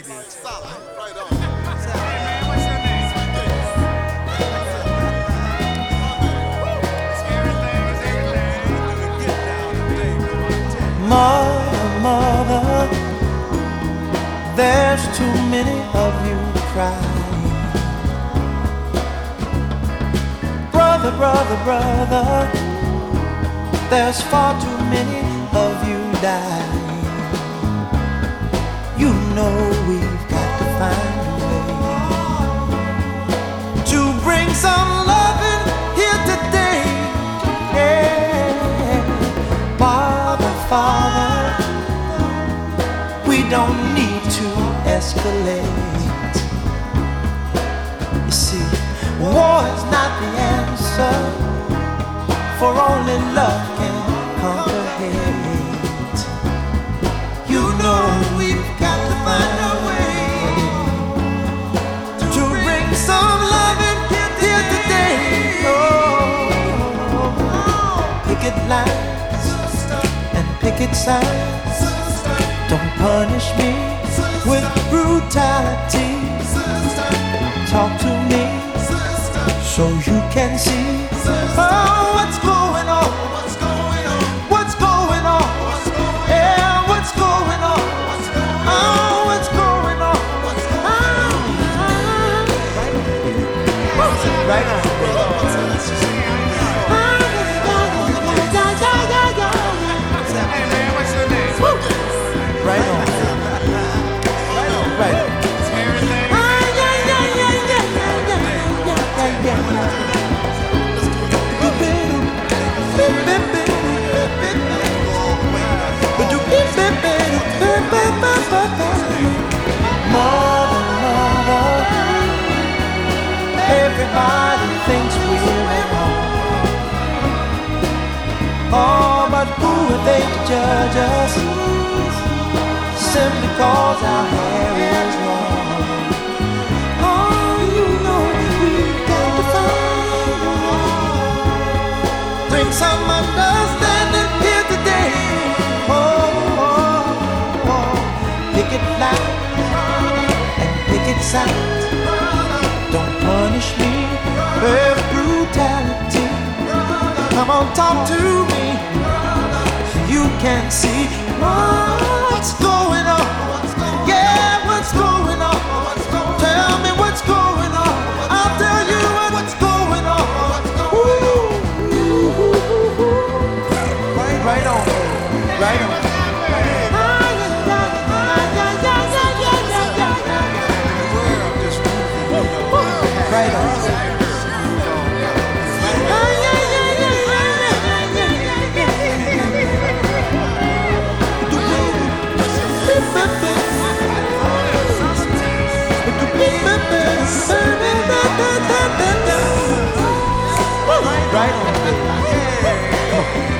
Mother, mother, there's too many of you crying. Brother, brother, brother, there's far too many of you dying. You know we've got to find a way to bring some loving here today. Yeah. Father, Father, we don't need to escalate. You see, war is not the answer, for only love can conquer hate. You know we've got to find a way to bring some loving here today. Oh, picket lines and picket signs, don't punish me with brutality. Talk to me so you can see what's going on. What's going on? Yeah, what's going on? Oh, what's going on? Right on. Right on. Right on. Mother, mother, everybody thinks we're at home. Oh, but who are they to judge us? Simply cause our hair is long. Oh, you know we've got to find a way. Bring some understanding here today. Picket lines and picket signs, don't punish me with brutality. Come on, talk to me so you can see what's going on. Yeah, what's going on? Tell me what's going on. I'll tell you what's going on. Ooh. Right on, right on. Right on. Right on.